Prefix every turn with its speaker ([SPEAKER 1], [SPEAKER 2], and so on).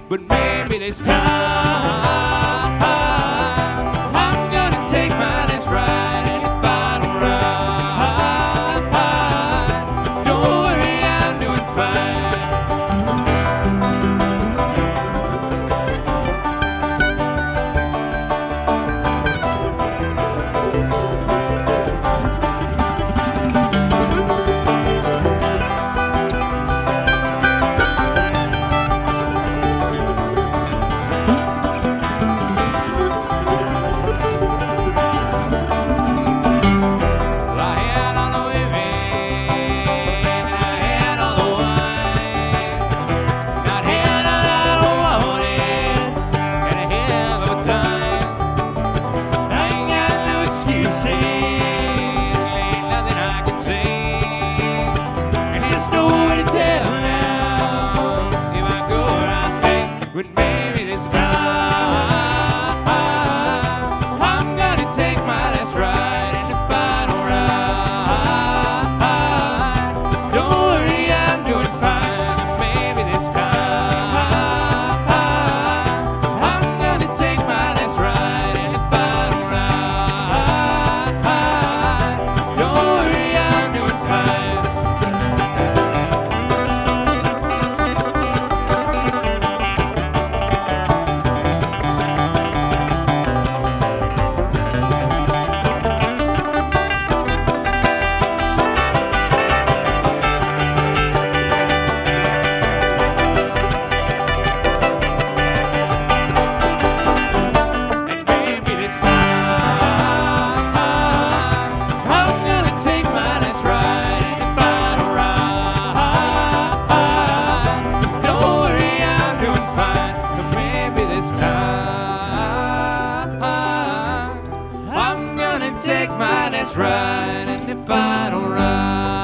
[SPEAKER 1] but maybe this time I'm gonna take my last ride. And if I don't ride, don't worry, I'm doing fine. But maybe this time I'm gonna take my last ride. And if I don't ride, don't worry, I'm doing fine. But maybe this time I'm gonna take my last ride. And if I don't ride, don't worry, I'm doing fine. Take my last ride, and if I don't ride,